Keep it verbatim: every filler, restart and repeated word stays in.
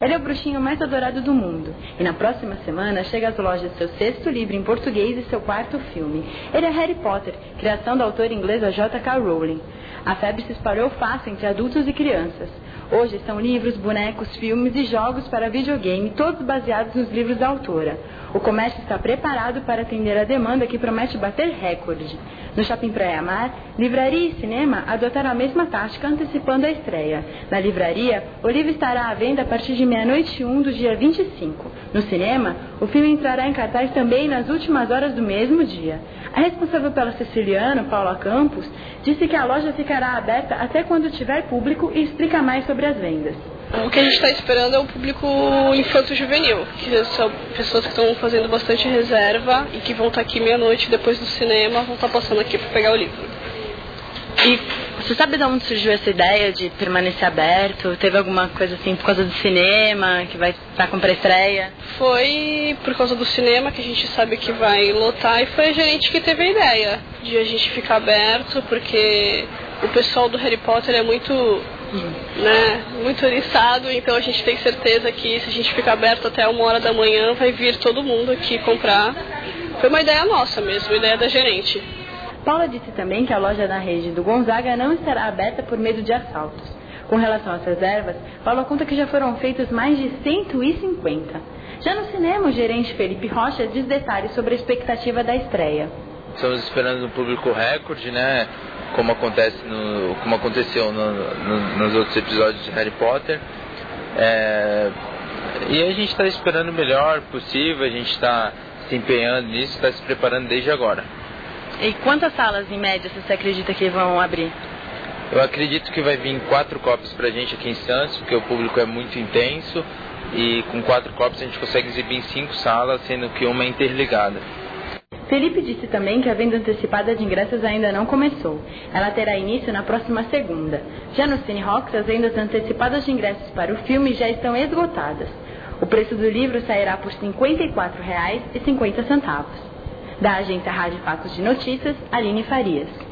Ele é o bruxinho mais adorado do mundo. E na próxima semana chega às lojas seu sexto livro em português e seu quarto filme. Ele é Harry Potter, criação da autora inglesa J K Rowling. A febre se espalhou fácil entre adultos e crianças. Hoje são livros, bonecos, filmes e jogos para videogame, todos baseados nos livros da autora. O comércio está preparado para atender a demanda que promete bater recorde. No Shopping Praia Mar, livraria e cinema adotaram a mesma tática, antecipando a estreia. Na livraria, o livro estará à venda a partir de meia-noite e um do dia vinte e cinco. No cinema, o filme entrará em cartaz também nas últimas horas do mesmo dia. A responsável pela Siciliano, Paula Campos, disse que a loja ficará aberta até quando tiver público e explica mais sobre as vendas. O que a gente está esperando é o público infanto-juvenil, que são pessoas que estão fazendo bastante reserva e que vão estar aqui meia-noite depois do cinema, vão estar passando aqui para pegar o livro. E você sabe de onde surgiu essa ideia de permanecer aberto? Teve alguma coisa assim por causa do cinema, que vai estar com pré-estreia? Foi por causa do cinema, que a gente sabe que vai lotar, e foi a gerente que teve a ideia de a gente ficar aberto, porque o pessoal do Harry Potter é muito, hum. né, muito oriçado, então a gente tem certeza que se a gente ficar aberto até uma hora da manhã, vai vir todo mundo aqui comprar. Foi uma ideia nossa mesmo, uma ideia da gerente. Paula disse também que a loja na rede do Gonzaga não estará aberta por medo de assaltos. Com relação às reservas, Paula conta que já foram feitos mais de cento e cinquenta. Já no cinema, o gerente Felipe Rocha diz detalhes sobre a expectativa da estreia. Estamos esperando um público recorde, né? Como, acontece no, como aconteceu no, no, nos outros episódios de Harry Potter. É, e a gente está esperando o melhor possível, a gente está se empenhando nisso, está se preparando desde agora. E quantas salas, em média, você acredita que vão abrir? Eu acredito que vai vir quatro cópias pra gente aqui em Santos, porque o público é muito intenso, e com quatro cópias a gente consegue exibir em cinco salas, sendo que uma é interligada. Felipe disse também que a venda antecipada de ingressos ainda não começou. Ela terá início na próxima segunda. Já no Cine Rocks, as vendas antecipadas de ingressos para o filme já estão esgotadas. O preço do livro sairá por cinquenta e quatro reais e cinquenta centavos. Da agência Rádio Fatos de Notícias, Aline Farias.